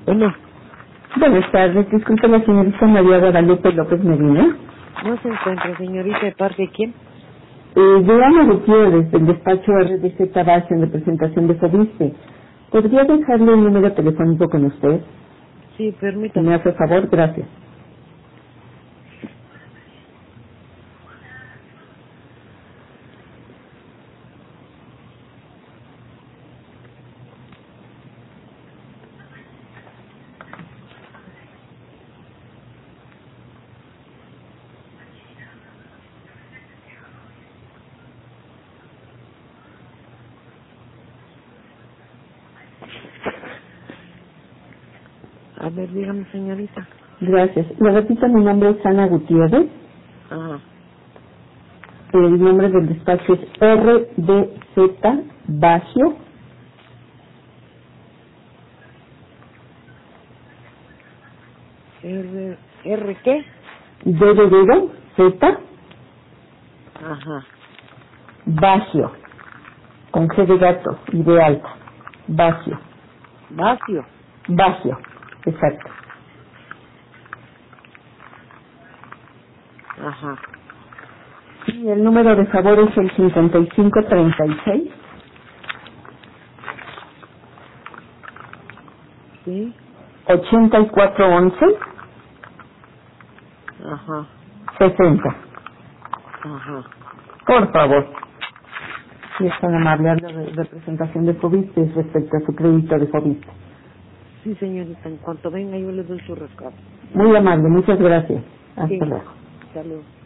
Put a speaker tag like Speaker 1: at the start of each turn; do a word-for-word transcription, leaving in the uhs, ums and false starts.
Speaker 1: Bueno,
Speaker 2: Buenas tardes, disculpe la señorita María Guadalupe López Medina.
Speaker 1: no se encuentra, señorita, ¿de parte de quién?
Speaker 2: Eh, yo Ana Gutiérrez, del despacho R D Z Base en representación de Fobiste. ¿Podría dejarle un número telefónico con usted?
Speaker 1: Sí,
Speaker 2: Si
Speaker 1: permítame.
Speaker 2: me hace favor, gracias.
Speaker 1: A ver, dígame, señorita.
Speaker 2: Gracias. Le repito, mi nombre es Ana Gutiérrez.
Speaker 1: Ajá.
Speaker 2: El nombre del despacho es R D Z Bacio.
Speaker 1: R, ¿R qué?
Speaker 2: D de dedo, Z,
Speaker 1: Ajá.
Speaker 2: Bacio. Con G de gato y de alta. Bacio.
Speaker 1: Vacío.
Speaker 2: Bacio. Exacto.
Speaker 1: Ajá.
Speaker 2: Y el número de favor es el cincuenta y cinco treinta y seis,
Speaker 1: Sí.
Speaker 2: ochenta y cuatro once,
Speaker 1: Ajá.
Speaker 2: sesenta.
Speaker 1: Ajá.
Speaker 2: Por favor. Si es tan amable, habla de representación de Fobiste respecto a su crédito de Fobiste.
Speaker 1: Sí, señorita, en cuanto venga yo le doy su rescate.
Speaker 2: Muy amable, muchas gracias. Hasta
Speaker 1: Sí.
Speaker 2: luego.
Speaker 1: Hasta luego.